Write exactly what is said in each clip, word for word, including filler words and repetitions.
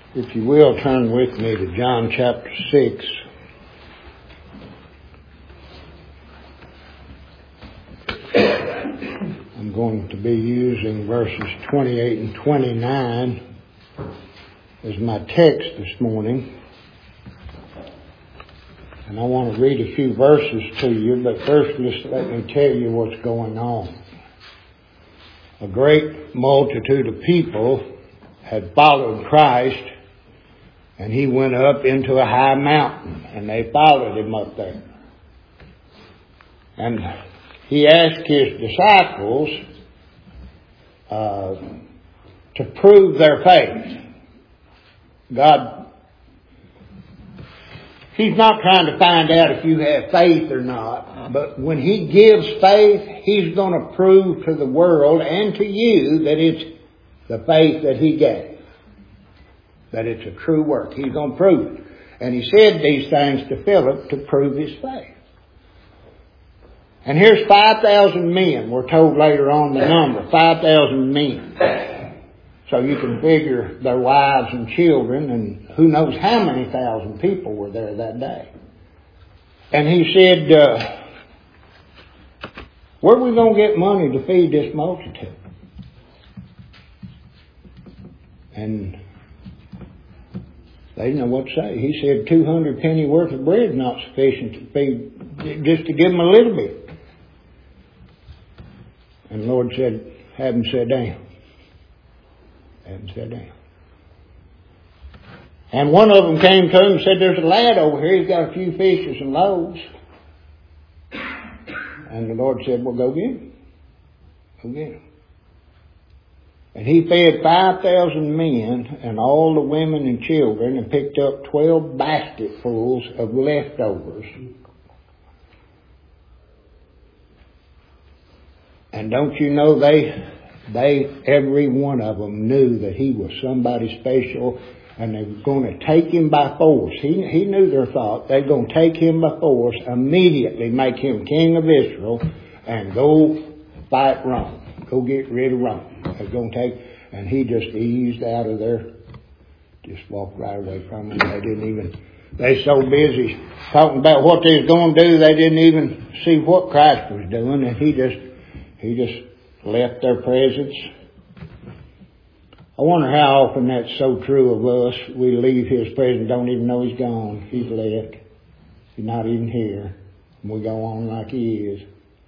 If you will, turn with me to John chapter six. I'm going to be using verses twenty-eight and twenty-nine as my text this morning. And I want to read a few verses to you, but first just let me tell you what's going on. A great multitude of people had followed Christ, and he went up into a high mountain, and they followed him up there. And he asked his disciples uh, to prove their faith. God, he's not trying to find out if you have faith or not, but when he gives faith, he's going to prove to the world and to you that it's the faith that he gave. That it's a true work. He's going to prove it. And he said these things to Philip to prove his faith. And here's five thousand men. We're told later on the number. five thousand men. So you can figure their wives and children, and who knows how many thousand people were there that day. And he said, uh, where are we going to get money to feed this multitude? And they didn't know what to say. He said two hundred penny worth of bread is not sufficient to feed, just to give them a little bit. And the Lord said, have them sit down. Have them sit down. And one of them came to him and said, there's a lad over here. He's got a few fishes and loaves. And the Lord said, well, go get him. Go get him. And he fed five thousand men and all the women and children and picked up twelve basketfuls of leftovers. And don't you know they, they, every one of them knew that he was somebody special, and they were going to take him by force. He, he knew their thought. They were going to take him by force, immediately make him king of Israel, and go fight Rome. Go get rid of Rome. They're going to take, and he just eased out of there, just walked right away from them. They didn't even, they so busy talking about what they was going to do, they didn't even see what Christ was doing, and he just, he just left their presence. I wonder how often that's so true of us. We leave his presence, don't even know he's gone. He's left. He's not even here. And we go on like he is.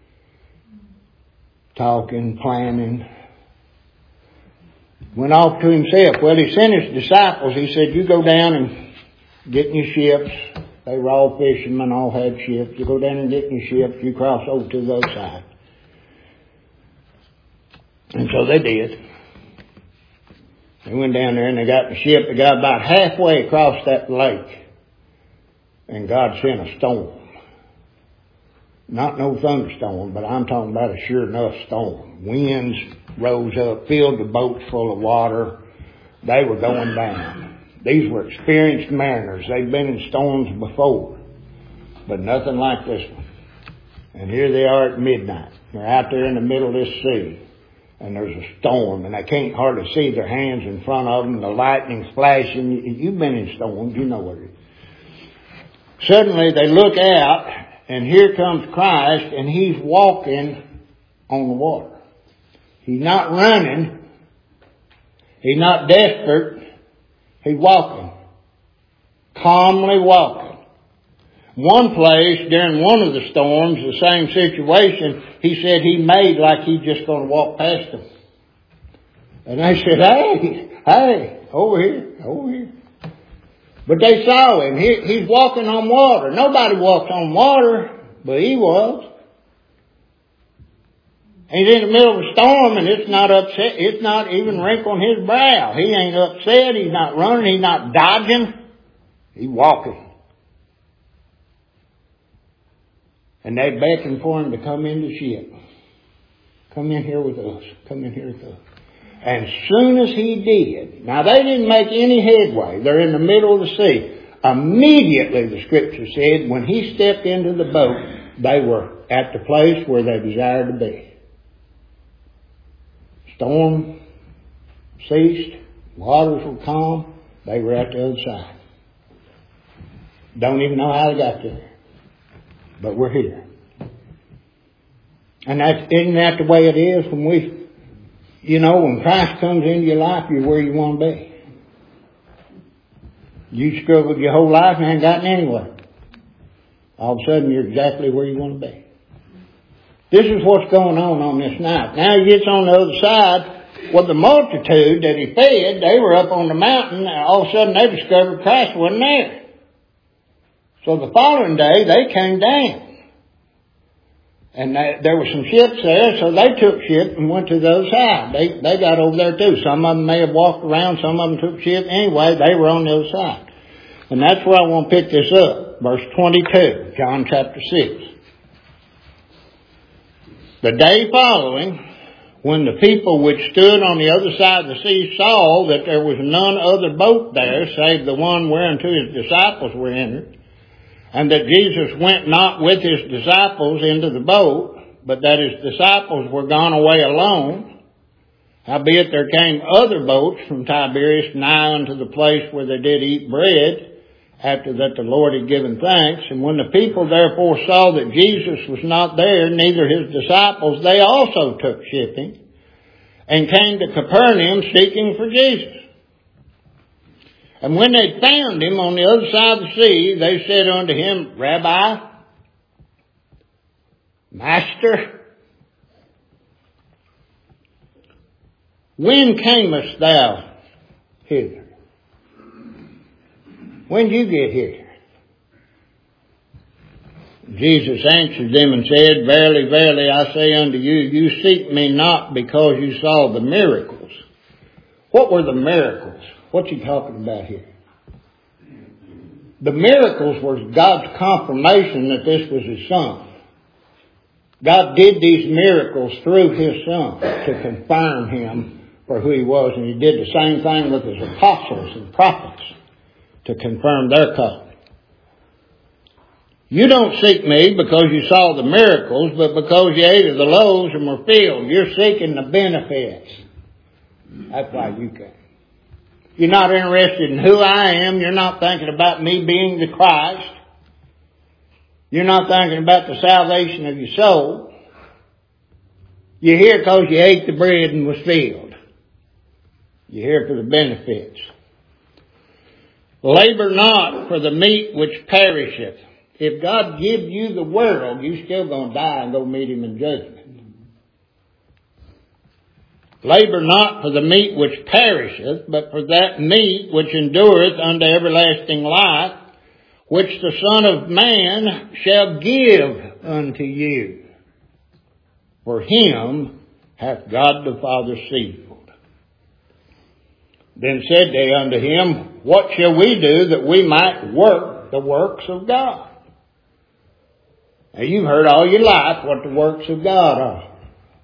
Talking, planning. Went off to himself. Well, he sent his disciples. He said, you go down and get in your ships. They were all fishermen, all had ships. You go down and get in your ships. You cross over to the other side. And so they did. They went down there and they got in the ship. They got about halfway across that lake. And God sent a storm. Not no thunderstorm, but I'm talking about a sure enough storm. Winds rose up, filled the boats full of water. They were going down. These were experienced mariners. They'd been in storms before, but nothing like this one. And here they are at midnight. They're out there in the middle of this sea, and there's a storm, and they can't hardly see their hands in front of them. The lightning's flashing. You've been in storms. You know what it is. Suddenly they look out, and here comes Christ, and he's walking on the water. He's not running. He's not desperate. He's walking. Calmly walking. One place, during one of the storms, the same situation, he said he made like he's just going to walk past them. And they said, hey, hey, over here, over here. But they saw him. He, he's walking on water. Nobody walks on water, but he was. He's in the middle of a storm, and it's not upset. It's not even wrinkling his brow. He ain't upset. He's not running. He's not dodging. He's walking. And they beckoned for him to come in the ship. Come in here with us. Come in here with us. And as soon as he did, now they didn't make any headway. They're in the middle of the sea. Immediately, the scripture said, when he stepped into the boat, they were at the place where they desired to be. Storm ceased. Waters were calm. They were at the other side. Don't even know how they got there. But we're here. And that's, isn't that the way it is when we, you know, when Christ comes into your life, you're where you want to be. You struggled your whole life and haven't gotten anywhere. All of a sudden, you're exactly where you want to be. This is what's going on on this night. Now he gets on the other side. Well, the multitude that he fed, they were up on the mountain. And all of a sudden, they discovered Christ wasn't there. So the following day, they came down. And they, there were some ships there, so they took ship and went to the other side. They they got over there too. Some of them may have walked around, some of them took ship. Anyway, they were on the other side. And that's where I want to pick this up. Verse twenty-two, John chapter six. The day following, when the people which stood on the other side of the sea saw that there was none other boat there, save the one whereunto his disciples were entered, and that Jesus went not with his disciples into the boat, but that his disciples were gone away alone, howbeit there came other boats from Tiberias nigh unto the place where they did eat bread, after that the Lord had given thanks. And when the people therefore saw that Jesus was not there, neither his disciples, they also took shipping, and came to Capernaum seeking for Jesus. And when they found him on the other side of the sea, they said unto him, Rabbi, Master, when camest thou hither? When did you get here? Jesus answered them and said, Verily, verily, I say unto you, you seek me not because you saw the miracles. What were the miracles? What's he talking about here? The miracles were God's confirmation that this was his son. God did these miracles through his son to confirm him for who he was. And he did the same thing with his apostles and prophets to confirm their call. You don't seek me because you saw the miracles, but because you ate of the loaves and were filled. You're seeking the benefits. That's why you came. You're not interested in who I am. You're not thinking about me being the Christ. You're not thinking about the salvation of your soul. You're here because you ate the bread and was filled. You're here for the benefits. Labor not for the meat which perisheth. If God give you the world, you're still going to die and go meet him in judgment. Labor not for the meat which perisheth, but for that meat which endureth unto everlasting life, which the Son of Man shall give unto you. For him hath God the Father sealed. Then said they unto him, What shall we do that we might work the works of God? Now you've heard all your life what the works of God are.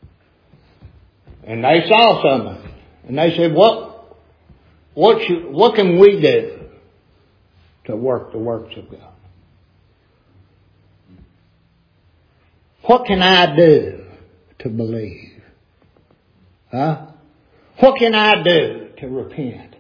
And they saw something. And they said, What, what, should, what can we do to work the works of God? What can I do to believe? Huh? What can I do to repent?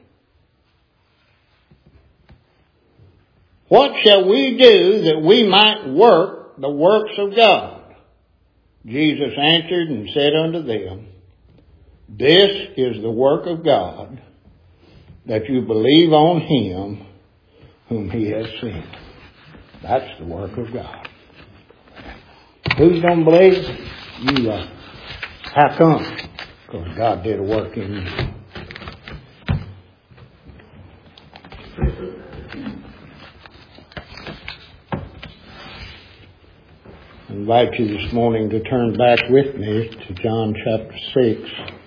What shall we do that we might work the works of God? Jesus answered and said unto them, This is the work of God, that you believe on him whom he has sent. That's the work of God. Who's going to believe? You are. How come? Because God did a work in you. I invite you this morning to turn back with me to John chapter six.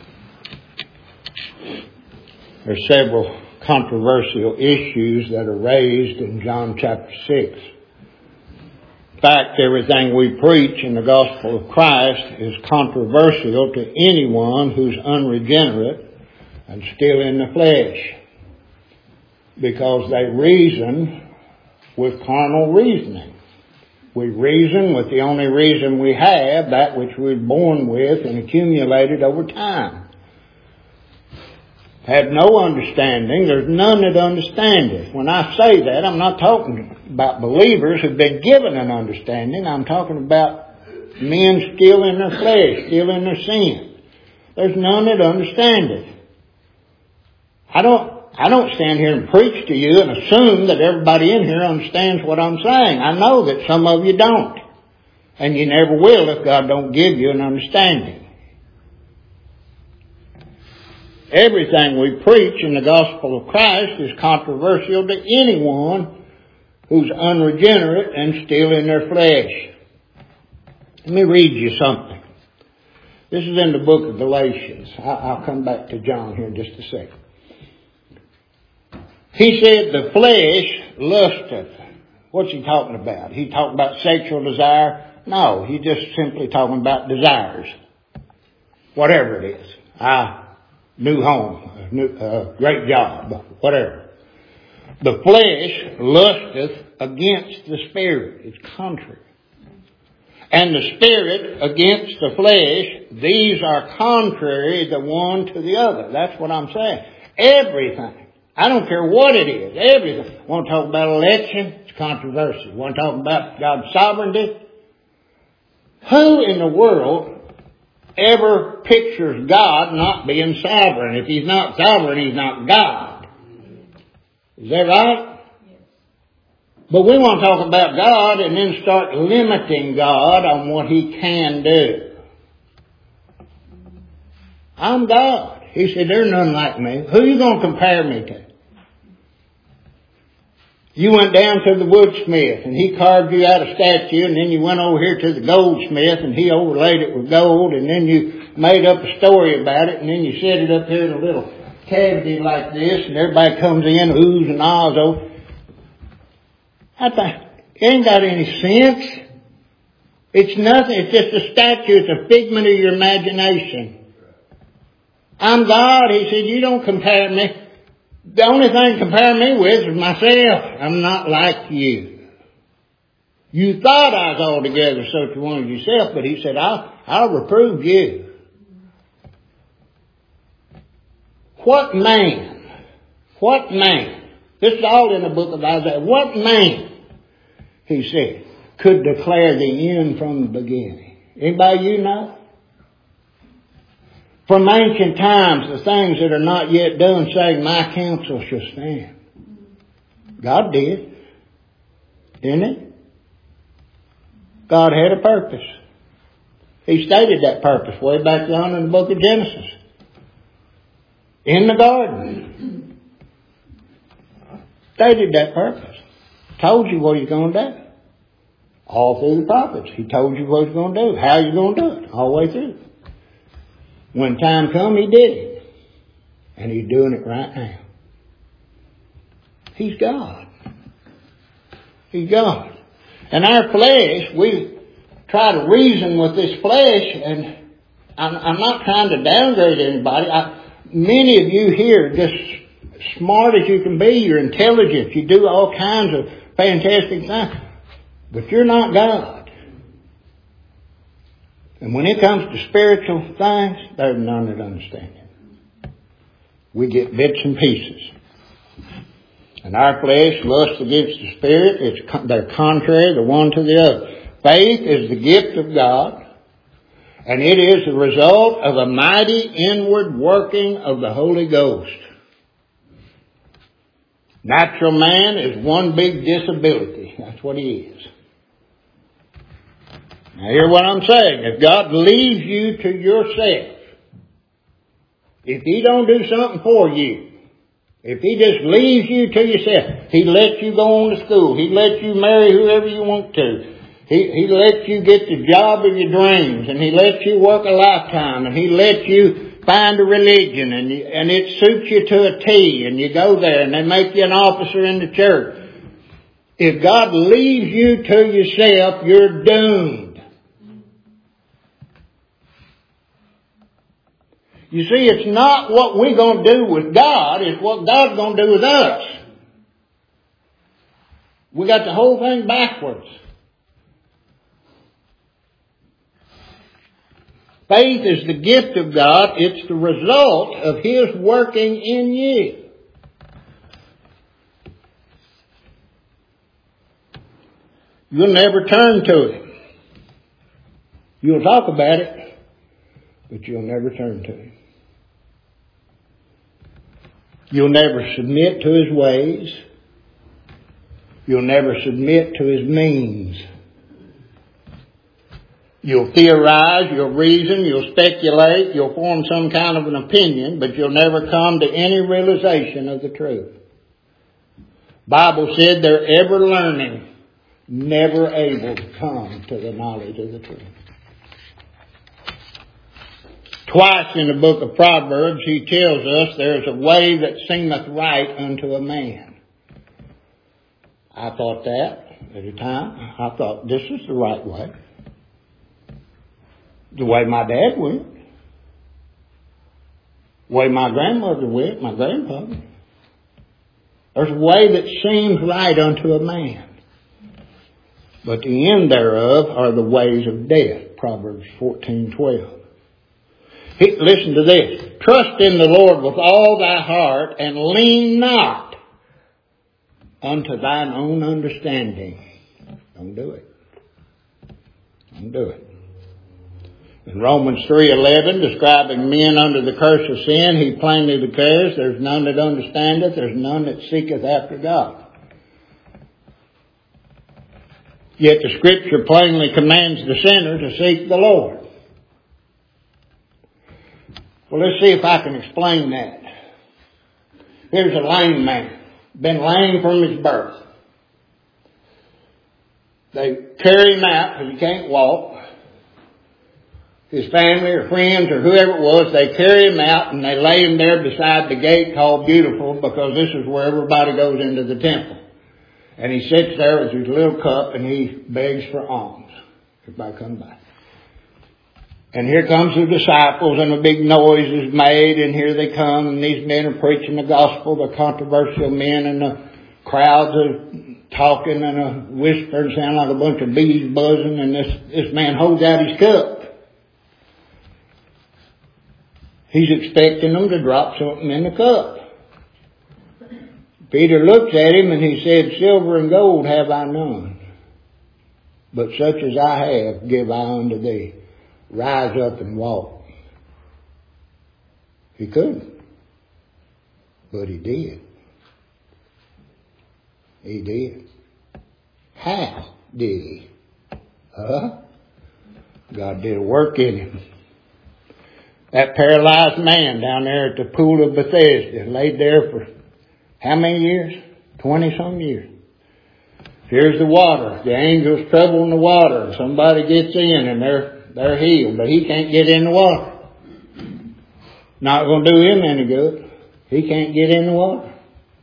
There are several controversial issues that are raised in John chapter six. In fact, everything we preach in the gospel of Christ is controversial to anyone who's unregenerate and still in the flesh, because they reason with carnal reasoning. We reason with the only reason we have, that which we're born with and accumulated over time. have no understanding. There's none that understandeth. When I say that, I'm not talking about believers who've been given an understanding. I'm talking about men still in their flesh, still in their sin. There's none that understandeth. I don't, I don't stand here and preach to you and assume that everybody in here understands what I'm saying. I know that some of you don't. And you never will if God don't give you an understanding. Everything we preach in the gospel of Christ is controversial to anyone who's unregenerate and still in their flesh. Let me read you something. This is in the book of Galatians. I'll come back to John here in just a second. He said, the flesh lusteth. What's he talking about? He talking about sexual desire? No, he's just simply talking about desires. Whatever it is. I New home, new, uh, great job, whatever. The flesh lusteth against the spirit. It's contrary. And the spirit against the flesh, these are contrary the one to the other. That's what I'm saying. Everything. I don't care what it is. Everything. Want to talk about election? It's controversial. Want to talk about God's sovereignty? Who in the world ever pictures God not being sovereign? If He's not sovereign, He's not God. Is that right? Yes. But we want to talk about God and then start limiting God on what He can do. I'm God. He said, there's none like me. Who are you going to compare me to? You went down to the woodsmith and he carved you out a statue, and then you went over here to the goldsmith and he overlaid it with gold, and then you made up a story about it, and then you set it up here in a little cavity like this, and everybody comes in, oohs and ahs over. I think, it ain't got any sense. It's nothing. It's just a statue. It's a figment of your imagination. I'm God. He said, you don't compare me. The only thing to compare me with is myself. I'm not like you. You thought I was altogether such a one as yourself, but He said, I'll, I'll reprove you. What man, what man, this is all in the book of Isaiah, what man, He said, could declare the end from the beginning? Anybody you know? From ancient times, the things that are not yet done, saying, my counsel shall stand. God did. Didn't He? God had a purpose. He stated that purpose way back down in the book of Genesis. In the garden. Stated that purpose. Told you what He's going to do. All through the prophets. He told you what He's going to do. How you're going to do it. All the way through. When time come, He did it. And He's doing it right now. He's God. He's God. And our flesh, we try to reason with this flesh, and I'm, I'm not trying to downgrade anybody. I, many of you here are just smart as you can be. You're intelligent. You do all kinds of fantastic things. But you're not God. And when it comes to spiritual things, there's none that understand it. We get bits and pieces. And our flesh lusts against the Spirit. It's, they're contrary the one to the other. Faith is the gift of God. And it is the result of a mighty inward working of the Holy Ghost. Natural man is one big disability. That's what he is. Now hear what I'm saying. If God leaves you to yourself, if He don't do something for you, if He just leaves you to yourself, He lets you go on to school, He lets you marry whoever you want to, He, he lets you get the job of your dreams, and He lets you work a lifetime, and He lets you find a religion, and, you, and it suits you to a T, and you go there, and they make you an officer in the church. If God leaves you to yourself, you're doomed. You see, it's not what we're going to do with God, it's what God's going to do with us. We got the whole thing backwards. Faith is the gift of God. It's the result of His working in you. You'll never turn to Him. You'll talk about it, but you'll never turn to Him. You'll never submit to His ways. You'll never submit to His means. You'll theorize, you'll reason, you'll speculate, you'll form some kind of an opinion, but you'll never come to any realization of the truth. Bible said they're ever learning, never able to come to the knowledge of the truth. Twice in the book of Proverbs, he tells us there is a way that seemeth right unto a man. I thought that at the time. I thought this is the right way. The way my dad went. The way my grandmother went, my grandfather. There's a way that seems right unto a man. But the end thereof are the ways of death. Proverbs fourteen twelve. He, listen to this. Trust in the Lord with all thy heart and lean not unto thine own understanding. Don't do it. Don't do it. In Romans three eleven, describing men under the curse of sin, he plainly declares, there's none that understandeth, there's none that seeketh after God. Yet the Scripture plainly commands the sinner to seek the Lord. Well, let's see if I can explain that. Here's a lame man, been lame from his birth. They carry him out because he can't walk. His family or friends or whoever it was, they carry him out and they lay him there beside the gate called Beautiful, because this is where everybody goes into the temple. And he sits there with his little cup and he begs for alms. Everybody come by. And here comes the disciples and a big noise is made, and here they come, and these men are preaching the gospel, the controversial men, and the crowds are talking and a whispering, sound like a bunch of bees buzzing, and this, this man holds out his cup. He's expecting them to drop something in the cup. Peter looks at him and he said, silver and gold have I none, but such as I have give I unto thee. Rise up and walk. He couldn't, but he did. He did. How did he? Huh? God did a work in him. That paralyzed man down there at the pool of Bethesda laid there for how many years? Twenty some years. Here's the water. The angels trouble in the water. Somebody gets in and they're, they're healed, but he can't get in the water. Not going to do him any good. He can't get in the water.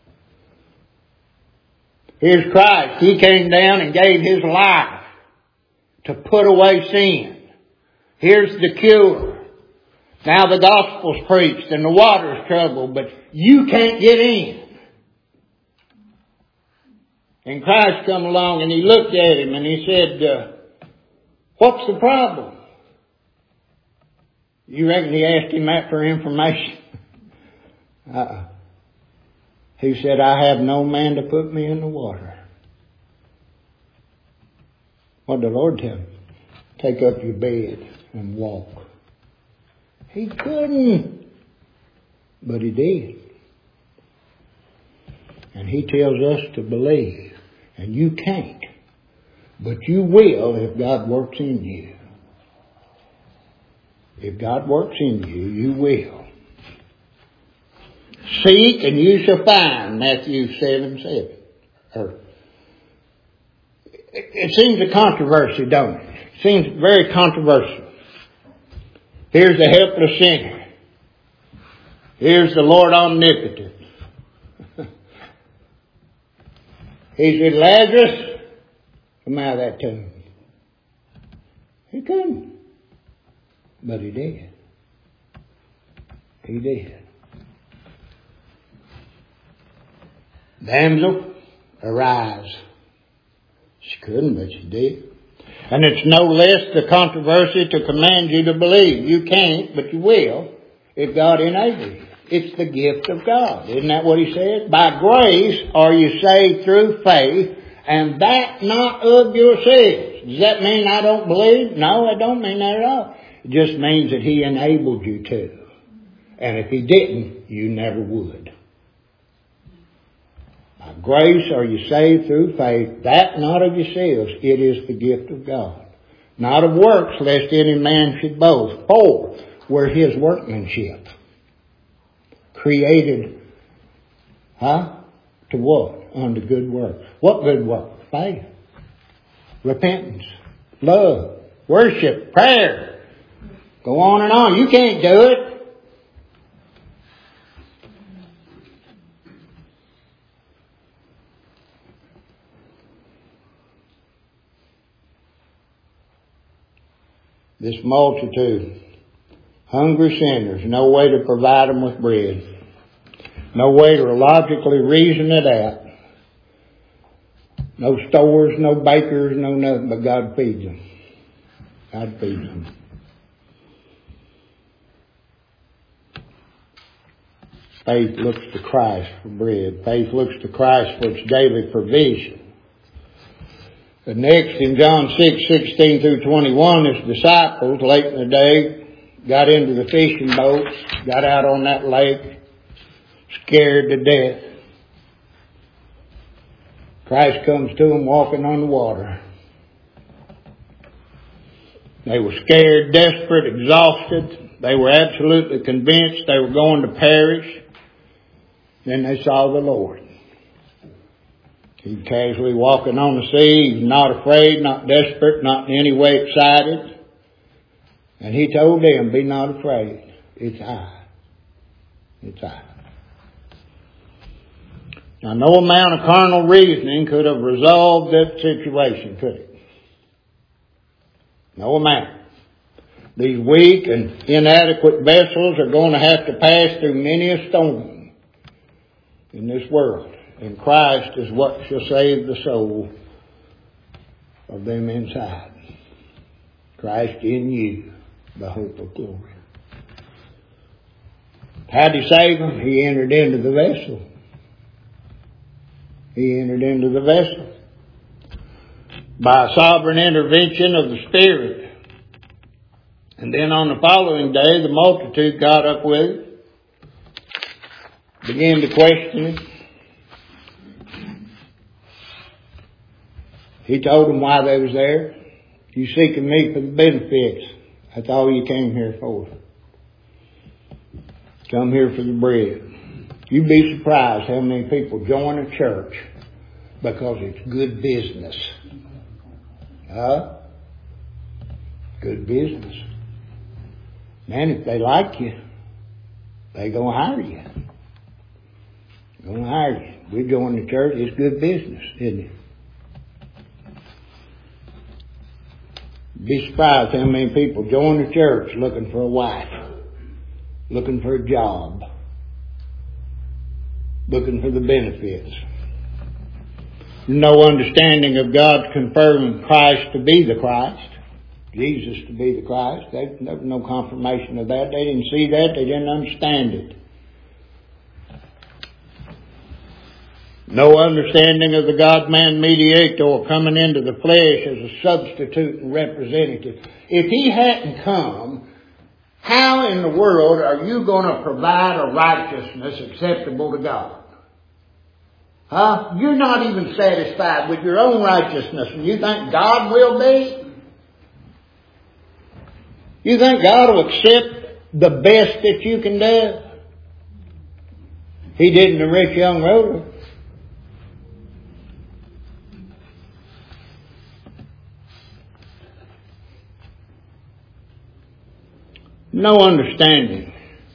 Here's Christ. He came down and gave His life to put away sin. Here's the cure. Now the gospel's preached and the water's troubled, but you can't get in. And Christ come along and He looked at him and He said, uh, what's the problem? You reckon He asked him that for information? uh-uh. He said, I have no man to put me in the water. What did the Lord tell him? Take up your bed and walk. He couldn't, but he did. And He tells us to believe. And you can't, but you will if God works in you. If God works in you, you will. Seek and you shall find, Matthew seven seven. Or, it seems a controversy, don't it? It seems very controversial. Here's the helpless sinner. Here's the Lord omnipotent. He said, Lazarus, come out of that tomb. He couldn't. But He did. He did. Damsel, arise. She couldn't, but she did. And it's no less the controversy to command you to believe. You can't, but you will, if God enables you. It's the gift of God. Isn't that what he says? By grace are you saved through faith, and that not of yourselves. Does that mean I don't believe? No, it don't mean that at all. It just means that he enabled you to. And if he didn't, you never would. By grace are you saved through faith, that not of yourselves. It is the gift of God. Not of works, lest any man should boast. For we're his workmanship. Created, huh? To what? Unto good works. What good work? Faith. Repentance. Love. Worship. Prayer. Go on and on. You can't do it. This multitude. Hungry sinners, no way to provide them with bread. No way to logically reason it out. No stores, no bakers, no nothing, but God feeds them. God feeds them. Faith looks to Christ for bread. Faith looks to Christ for its daily provision. The next in John six, sixteen through twenty-one, his disciples late in the day got into the fishing boats, got out on that lake, scared to death. Christ comes to them walking on the water. They were scared, desperate, exhausted. They were absolutely convinced they were going to perish. Then they saw the Lord. He's casually walking on the sea. He's not afraid, not desperate, not in any way excited. And he told them, be not afraid. It's I. It's I. Now, no amount of carnal reasoning could have resolved that situation, could it? No amount. These weak and inadequate vessels are going to have to pass through many a storm in this world. And Christ is what shall save the soul of them inside. Christ in you, the hope of glory. How did he save them? He entered into the vessel. He entered into the vessel by a sovereign intervention of the Spirit. And then on the following day, the multitude got up with it, began to question it. He told them why they was there. You seeking me for the benefits. That's all you came here for. Come here for the bread. You'd be surprised how many people join a church because it's good business. Huh? Good business. Man, if they like you, they gonna hire you. They're gonna hire you. We join the church, it's good business, isn't it? Be surprised how many people join the church looking for a wife, looking for a job, looking for the benefits. No understanding of God confirming Christ to be the Christ, Jesus to be the Christ. They, there was no confirmation of that. They didn't see that. They didn't understand it. No understanding of the God-man mediator coming into the flesh as a substitute and representative. If he hadn't come, how in the world are you going to provide a righteousness acceptable to God? Huh? You're not even satisfied with your own righteousness, and you think God will be? You think God will accept the best that you can do? He did in the rich young ruler. No understanding.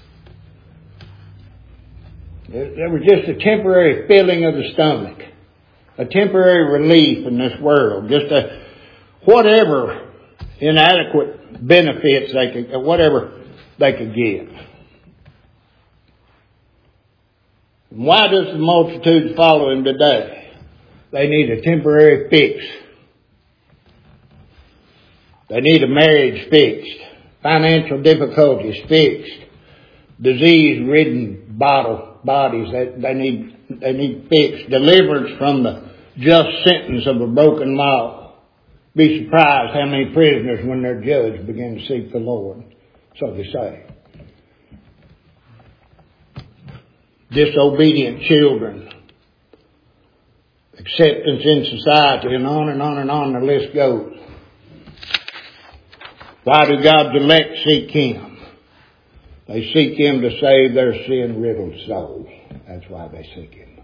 There was just a temporary filling of the stomach. A temporary relief in this world. Just a whatever inadequate benefits they could, whatever they could give. Why does the multitude follow him today? They need a temporary fix. They need a marriage fixed. Financial difficulties fixed. Disease-ridden bottle, bodies that they need, they need fixed. Deliverance from the just sentence of a broken law. Be surprised how many prisoners, when they're judged, begin to seek the Lord. So they say. Disobedient children. Acceptance in society, and on and on and on the list goes. Why do God's elect seek Him? They seek Him to save their sin-riddled souls. That's why they seek Him.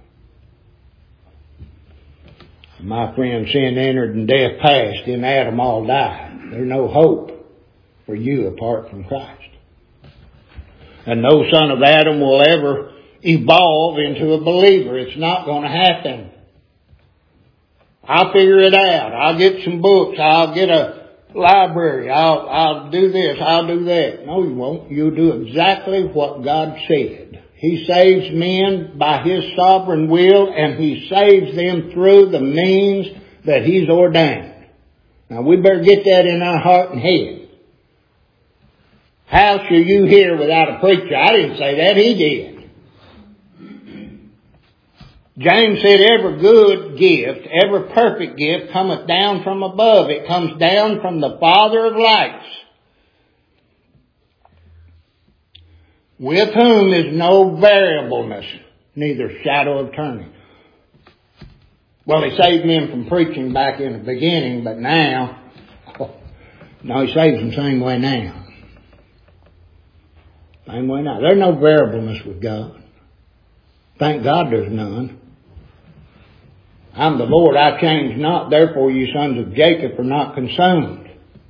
My friend, sin entered and death passed. In Adam all died. There's no hope for you apart from Christ. And no son of Adam will ever evolve into a believer. It's not going to happen. I'll figure it out. I'll get some books. I'll get a library. I'll, I'll do this. I'll do that. No, you won't. You'll do exactly what God said. He saves men by His sovereign will, and He saves them through the means that He's ordained. Now we better get that in our heart and head. How shall you hear without a preacher? I didn't say that. He did. James said, every good gift, every perfect gift cometh down from above. It comes down from the Father of lights, with whom is no variableness, neither shadow of turning. Well, He saved men from preaching back in the beginning, but now, oh, no, He saves them the same way now. Same way now. There's no variableness with God. Thank God there's none. I'm the Lord, I change not, therefore you sons of Jacob are not consumed.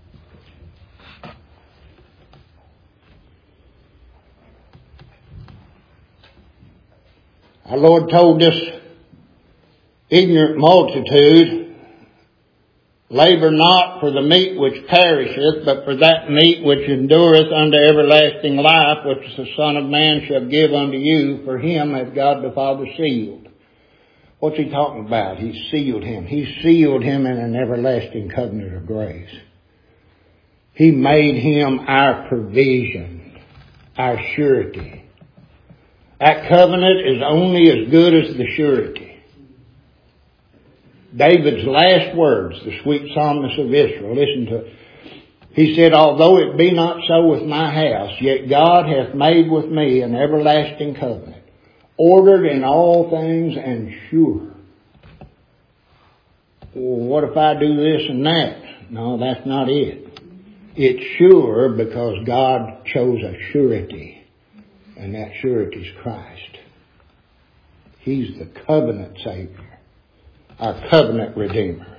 Our Lord told this ignorant multitude, labor not for the meat which perisheth, but for that meat which endureth unto everlasting life, which the Son of Man shall give unto you. For Him hath God the Father sealed. What's He talking about? He sealed Him. He sealed Him in an everlasting covenant of grace. He made Him our provision, our surety. That covenant is only as good as the surety. David's last words, the sweet psalmist of Israel, listen to it. He said, although it be not so with my house, yet God hath made with me an everlasting covenant, ordered in all things and sure. Well, what if I do this and that? No, that's not it. It's sure because God chose a surety, and that surety is Christ. He's the covenant Savior, our covenant Redeemer.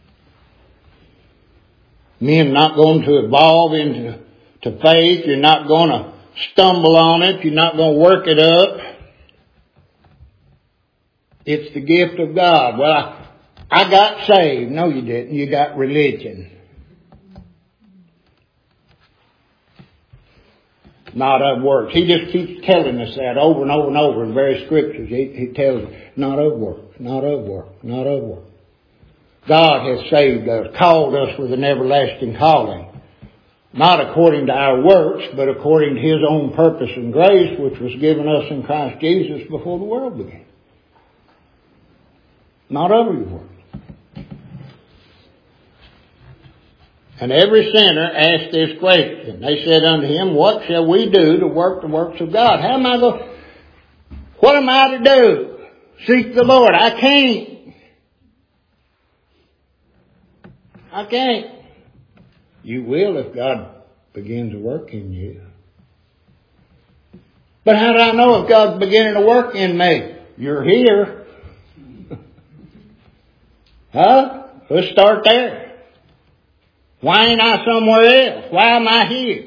Men not going to evolve into to faith. You're not going to stumble on it. You're not going to work it up. It's the gift of God. Well, I, I got saved. No, you didn't. You got religion. Not of works. He just keeps telling us that over and over and over in various scriptures. He, he tells us, not of works, not of work, not of work. God has saved us, called us with an everlasting calling. Not according to our works, but according to His own purpose and grace, which was given us in Christ Jesus before the world began. Not of your work. And every sinner asked this question. They said unto Him, what shall we do to work the works of God? How am I going? What am I to do? Seek the Lord. I can't. I can't. You will if God begins to work in you. But how do I know if God's beginning to work in me? You're here. Huh? Let's start there. Why ain't I somewhere else? Why am I here?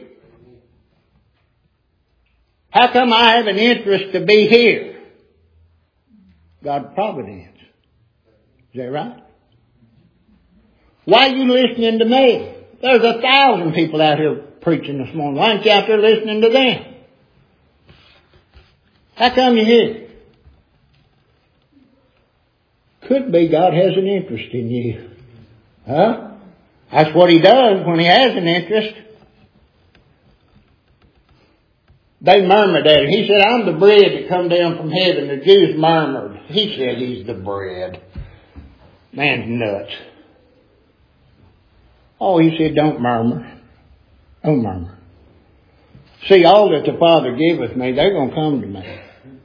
How come I have an interest to be here? God's providence. Is that right? Why are you listening to me? There's a thousand people out here preaching this morning. Why aren't you out there listening to them? How come you're here? Could be God has an interest in you. Huh? That's what he does when he has an interest. They murmured at him. He said, I'm the bread that come down from heaven. The Jews murmured. He said he's the bread. Man's nuts. Oh, he said, don't murmur. Don't murmur. See, all that the Father giveth me, they're going to come to me.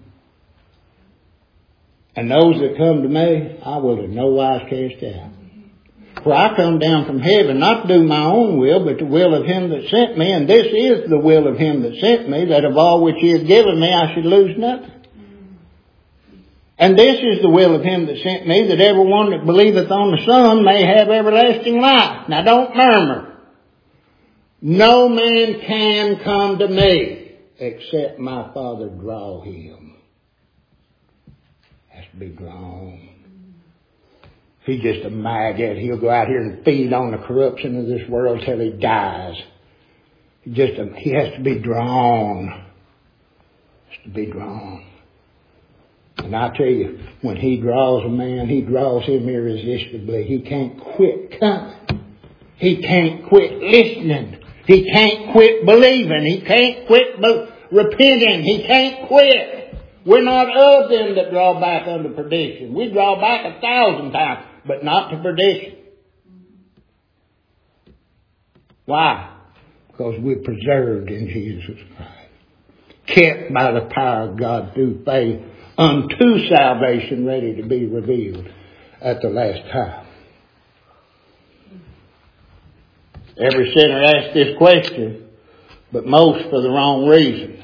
And those that come to me, I will in no wise cast out. For I come down from heaven not to do my own will, but the will of him that sent me. And this is the will of him that sent me, that of all which he has given me I should lose nothing. And this is the will of him that sent me, that every one that believeth on the Son may have everlasting life. Now don't murmur. No man can come to me except my Father draw him. Has to be drawn. If he's just a maggot, he'll go out here and feed on the corruption of this world till he dies. He just a, he has to be drawn. Has to be drawn. And I tell you, when he draws a man, he draws him irresistibly. He can't quit coming. He can't quit listening. He can't quit believing. He can't quit be- repenting. He can't quit. We're not of them that draw back unto perdition. We draw back a thousand times, but not to perdition. Why? Because we're preserved in Jesus Christ. Kept by the power of God through faith unto salvation, ready to be revealed at the last time. Every sinner asks this question, but most for the wrong reason.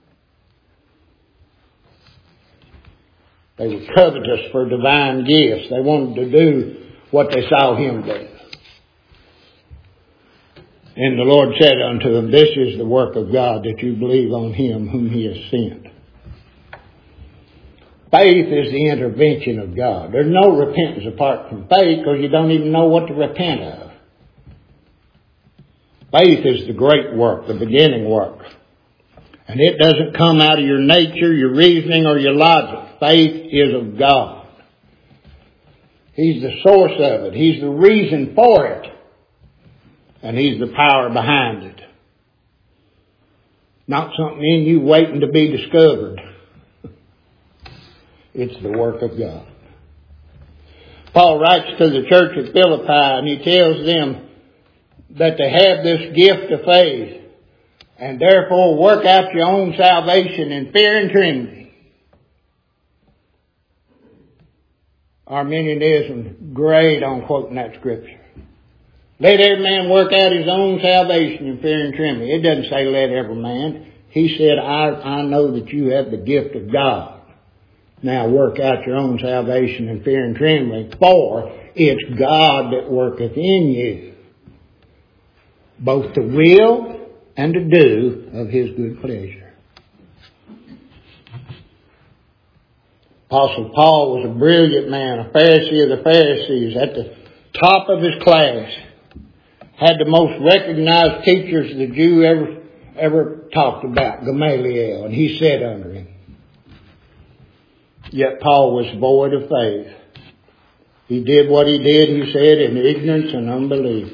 They were covetous for divine gifts. They wanted to do what they saw him do. And the Lord said unto them, this is the work of God, that you believe on him whom he has sent. Faith is the intervention of God. There's no repentance apart from faith, because you don't even know what to repent of. Faith is the great work, the beginning work. And it doesn't come out of your nature, your reasoning, or your logic. Faith is of God. He's the source of it. He's the reason for it. And he's the power behind it. Not something in you waiting to be discovered. It's the work of God. Paul writes to the church at Philippi, and he tells them that they have this gift of faith, and therefore work out your own salvation in fear and trembling. Arminianism, great on quoting that scripture. Let every man work out his own salvation in fear and trembling. It doesn't say let every man. He said, I, I know that you have the gift of God. Now work out your own salvation in fear and trembling, for it's God that worketh in you, both to will and to do of his good pleasure. Apostle Paul was a brilliant man, a Pharisee of the Pharisees, at the top of his class. Had the most recognized teachers the Jew ever ever talked about, Gamaliel, and he sat under him. Yet Paul was void of faith. He did what he did, he said, in ignorance and unbelief.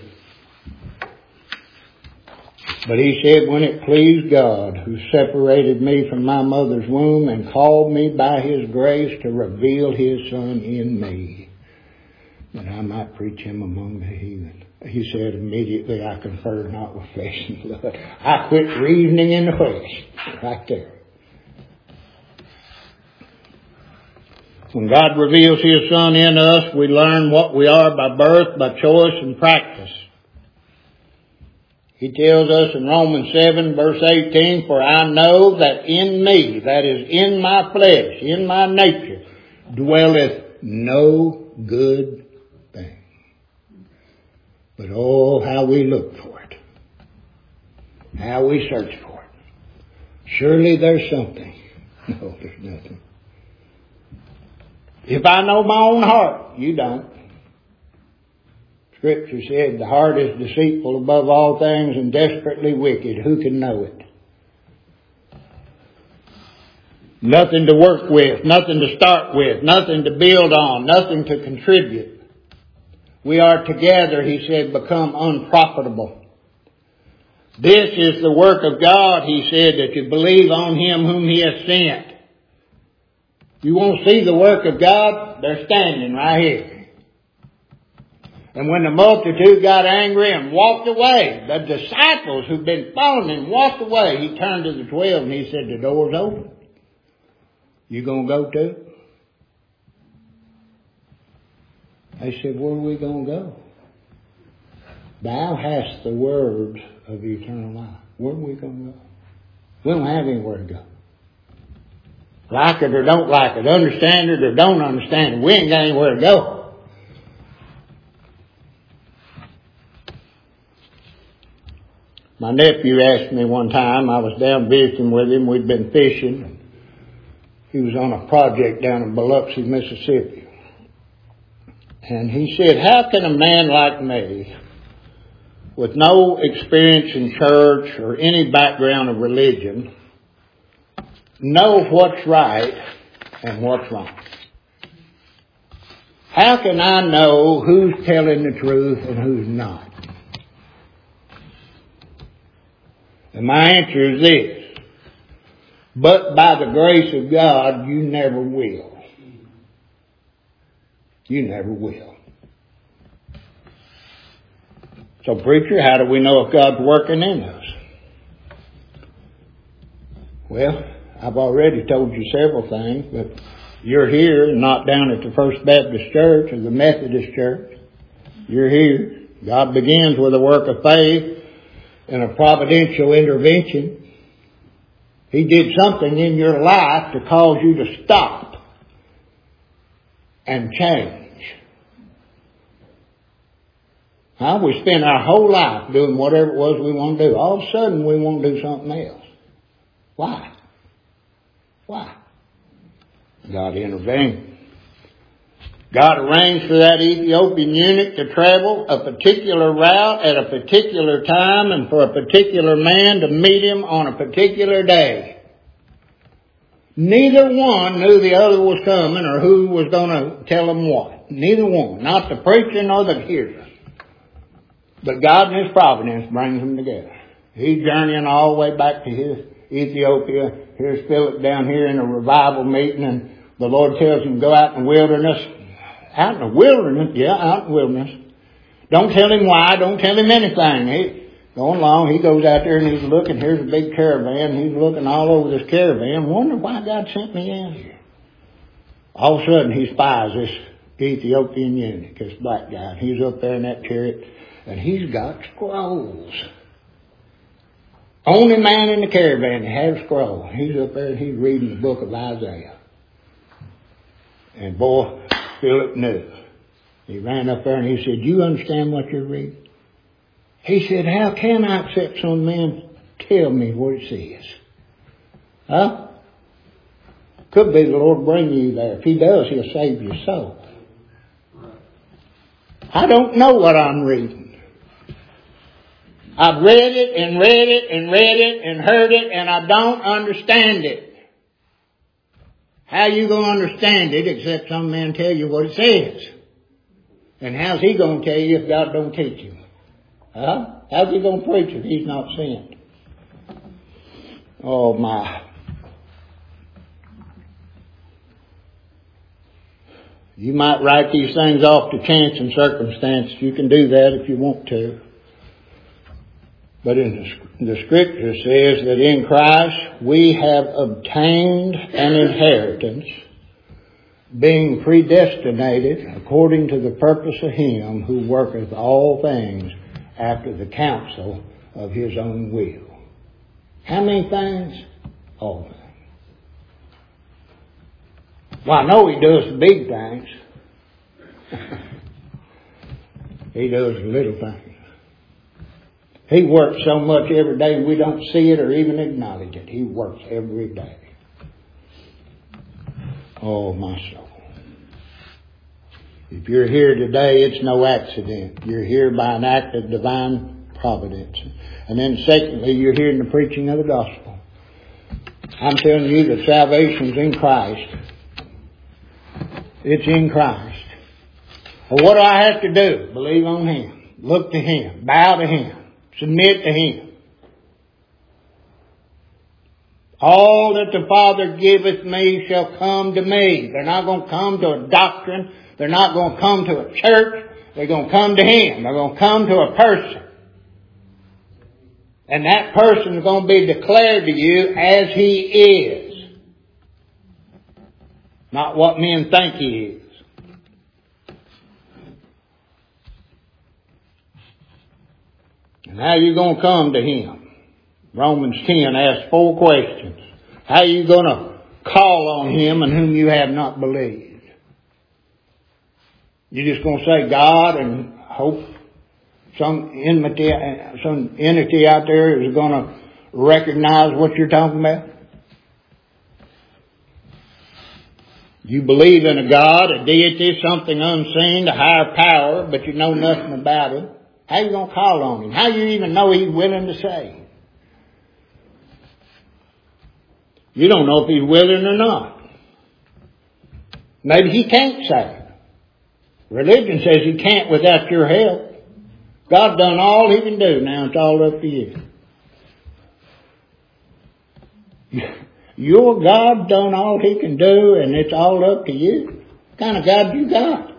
But he said, when it pleased God, who separated me from my mother's womb and called me by his grace to reveal his Son in me, that I might preach him among the heathen. He said, immediately I conferred not with flesh and blood. I quit reasoning in the flesh. Right there. When God reveals his Son in us, we learn what we are by birth, by choice, and practice. He tells us in Romans seven, verse eighteen, for I know that in me, that is in my flesh, in my nature, dwelleth no good thing. But oh, how we look for it. How we search for it. Surely there's something. No, there's nothing. If I know my own heart, you don't. Scripture said the heart is deceitful above all things and desperately wicked. Who can know it? Nothing to work with, nothing to start with, nothing to build on, nothing to contribute. We are together, he said, become unprofitable. This is the work of God, he said, that you believe on him whom he has sent. You want to see the work of God? They're standing right here. And when the multitude got angry and walked away, the disciples who'd been following him walked away, he turned to the twelve and he said, the door's open. You gonna go too? They said, where are we gonna go? Thou hast the words of eternal life. Where are we gonna go? We don't have anywhere to go. Like it or don't like it, understand it or don't understand it, we ain't got anywhere to go. My nephew asked me one time, I was down visiting with him, we'd been fishing. He was on a project down in Biloxi, Mississippi. And he said, how can a man like me, with no experience in church or any background of religion, know what's right and what's wrong? How can I know who's telling the truth and who's not? And my answer is this. But by the grace of God, you never will. You never will. So preacher, how do we know if God's working in us? Well, I've already told you several things, but you're here, not down at the First Baptist Church or the Methodist Church. You're here. God begins with a work of faith and a providential intervention. He did something in your life to cause you to stop and change. Huh? We spend our whole life doing whatever it was we want to do. All of a sudden we want to do something else. Why? Why? God intervened. God arranged for that Ethiopian eunuch to travel a particular route at a particular time and for a particular man to meet him on a particular day. Neither one knew the other was coming or who was going to tell them what. Neither one. Not the preacher nor the hearer. But God in his providence brings them together. He's journeying all the way back to his Ethiopia. Here's Philip down here in a revival meeting, and the Lord tells him, go out in the wilderness. Out in the wilderness? Yeah, out in the wilderness. Don't tell him why. Don't tell him anything. He, going along, he goes out there and he's looking. Here's a big caravan. He's looking all over this caravan. Wonder why God sent me in here. All of a sudden he spies this Ethiopian eunuch, this black guy. And he's up there in that chariot, and he's got scrolls. Only man in the caravan that had a scroll. He's up there and he's reading the book of Isaiah. And boy, Philip knew. He ran up there and he said, you understand what you're reading? He said, how can I accept some man tell me what it says? Huh? Could be the Lord bring you there. If he does, he'll save your soul. I don't know what I'm reading. I've read it and read it and read it and heard it, and I don't understand it. How you going to understand it except some man tell you what it says? And how's he going to tell you if God don't teach him? Huh? How's he going to preach if he's not sent? Oh my. You might write these things off to chance and circumstance. You can do that if you want to. But in the, the scripture says that in Christ we have obtained an inheritance, being predestinated according to the purpose of him who worketh all things after the counsel of his own will. How many things? All things. Well, I know he does the big things. He does the little things. He works so much every day we don't see it or even acknowledge it. He works every day. Oh, my soul. If you're here today, it's no accident. You're here by an act of divine providence. And then secondly, you're hearing the preaching of the gospel. I'm telling you that salvation's in Christ. It's in Christ. Well, what do I have to do? Believe on Him. Look to Him. Bow to Him. Submit to Him. All that the Father giveth me shall come to me. They're not going to come to a doctrine. They're not going to come to a church. They're going to come to Him. They're going to come to a person. And that person is going to be declared to you as He is. Not what men think He is. And how are you going to come to Him? Romans ten asks four questions. How are you going to call on Him in whom you have not believed? You just going to say God and hope some enmity, some entity out there is going to recognize what you're talking about? You believe in a God, a deity, something unseen, a higher power, but you know nothing about Him. How are you going to call on Him? How do you even know He's willing to save? You don't know if He's willing or not. Maybe He can't save. Religion says He can't without your help. God's done all He can do. Now it's all up to you. Your God done all He can do, and it's all up to you. What kind of God you got?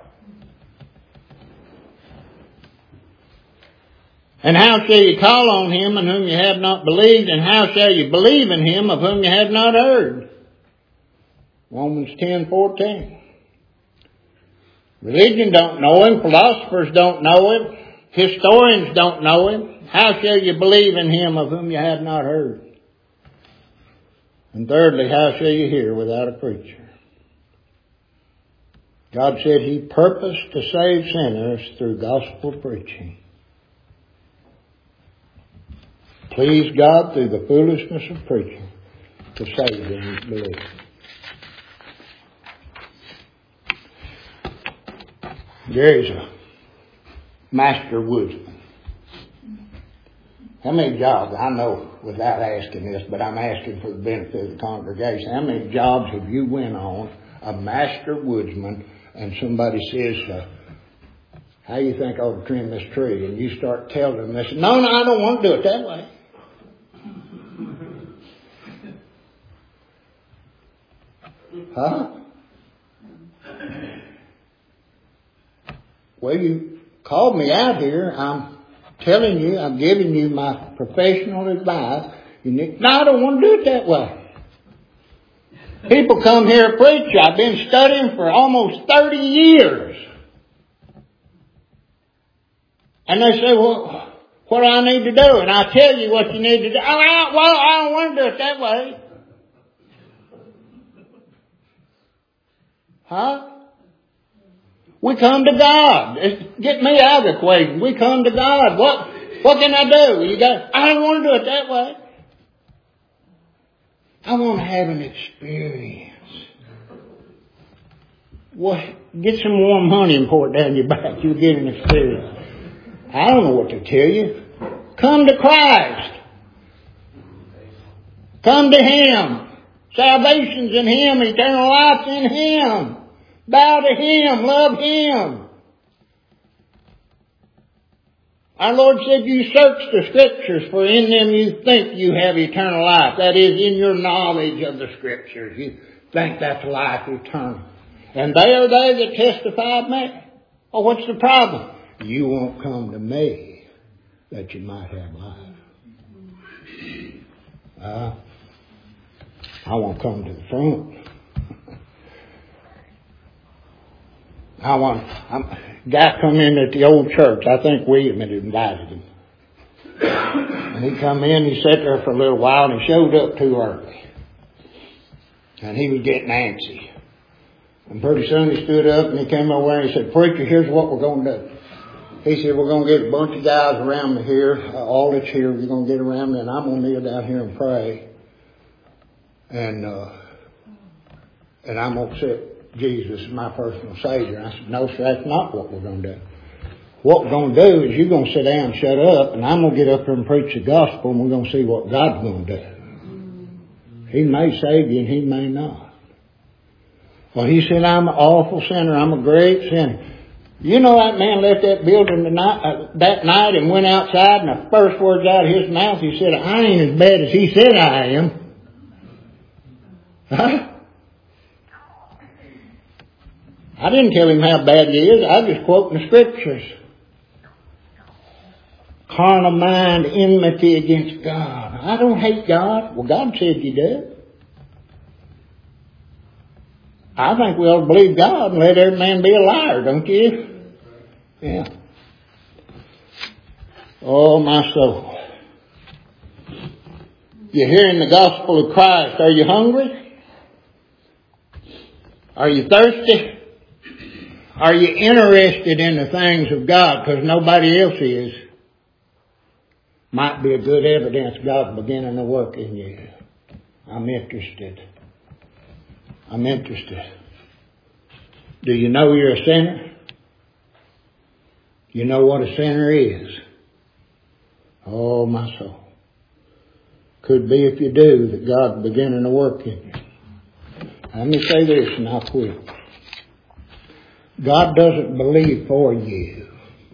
And how shall you call on Him in whom you have not believed? And how shall you believe in Him of whom you have not heard? Romans ten fourteen. Religion don't know Him. Philosophers don't know Him. Historians don't know Him. How shall you believe in Him of whom you have not heard? And thirdly, how shall you hear without a preacher? God said He purposed to save sinners through gospel preaching. Please God through the foolishness of preaching to save them who believe. Gary's a master woodsman. How many jobs, I know without asking this, but I'm asking for the benefit of the congregation, how many jobs have you went on, a master woodsman, and somebody says, uh, how you think I ought to trim this tree? And you start telling them this, no, no, I don't want to do it that way. Huh? Well, you called me out here. I'm telling you, I'm giving you my professional advice. You need, no, I don't want to do it that way. People come here to preach. I've been studying for almost thirty years. And they say, well, what do I need to do? And I tell you what you need to do. Oh, I, well, I don't want to do it that way. Huh? We come to God. Get me out of the equation. We come to God. What what can I do? You got, I don't want to do it that way. I want to have an experience. Well, get some warm honey and pour it down your back. You'll get an experience. I don't know what to tell you. Come to Christ. Come to Him. Salvation's in Him. Eternal life's in Him. Bow to Him. Love Him. Our Lord said, you search the Scriptures, for in them you think you have eternal life. That is, in your knowledge of the Scriptures. You think that's life eternal. And they are they that testify of me. Oh, what's the problem? You won't come to me that you might have life. Uh, I won't come to the front. I want, I'm, guy come in at the old church. I think William had invited him. And he come in, he sat there for a little while, and he showed up too early. And he was getting antsy. And pretty soon he stood up and he came over and he said, preacher, here's what we're going to do. He said, we're going to get a bunch of guys around me here. Uh, all that's here, we're going to get around me, and I'm going to kneel down here and pray. And, uh, and I'm going to accept Jesus as my personal Savior. And I said, no, sir, that's not what we're going to do. What we're going to do is you're going to sit down and shut up, and I'm going to get up here and preach the gospel, and we're going to see what God's going to do. He may save you, and He may not. Well, he said, I'm an awful sinner. I'm a great sinner. You know that man left that building tonight, uh, that night and went outside, and the first words out of his mouth, he said, I ain't as bad as he said I am. Huh? I didn't tell him how bad he is. I was just quoting the scriptures. Carnal mind, enmity against God. I don't hate God. Well, God said you do. I think we ought to believe God and let every man be a liar, don't you? Yeah. Oh, my soul. You're hearing the gospel of Christ. Are you hungry? Are you thirsty? Are you interested in the things of God because nobody else is? Might be a good evidence God's beginning to work in you. I'm interested. I'm interested. Do you know you're a sinner? You know what a sinner is? Oh, my soul. Could be if you do that God's beginning to work in you. Let me say this and I'll quit. God doesn't believe for you.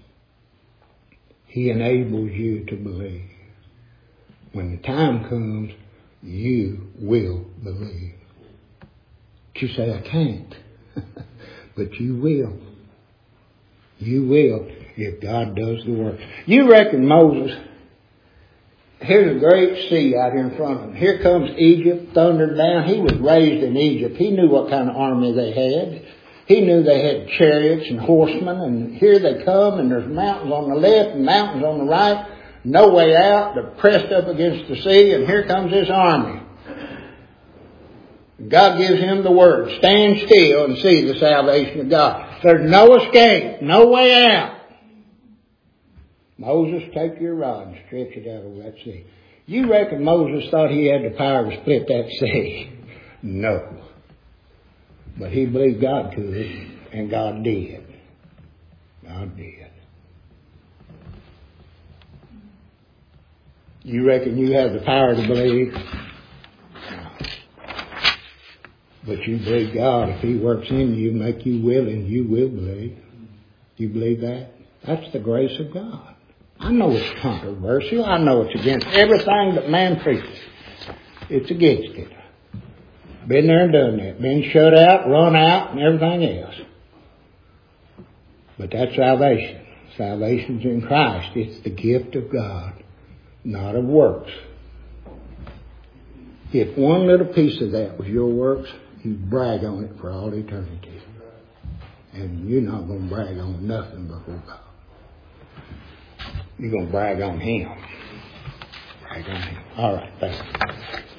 He enables you to believe. When the time comes, you will believe. But you say, I can't. But you will. You will if God does the work. You reckon Moses, here's a great sea out here in front of him. Here comes Egypt, thundered down. He was raised in Egypt. He knew what kind of army they had. He knew they had chariots and horsemen, and here they come, and there's mountains on the left and mountains on the right. No way out. They're pressed up against the sea, and here comes this army. God gives him the word, stand still and see the salvation of God. There's no escape, no way out. Moses, take your rod and stretch it out over that sea. You reckon Moses thought he had the power to split that sea? No. But he believed God could, and God did. God did. You reckon you have the power to believe? No. But you believe God. If He works in you, make you willing, you will believe. Do you believe that? That's the grace of God. I know it's controversial. I know it's against everything that man preaches. It's against it. Been there and done that. Been shut out, run out, and everything else. But that's salvation. Salvation's in Christ. It's the gift of God, not of works. If one little piece of that was your works, you brag on it for all eternity. And you're not going to brag on nothing before God. You're going to brag on Him. Brag on Him. All right, thanks.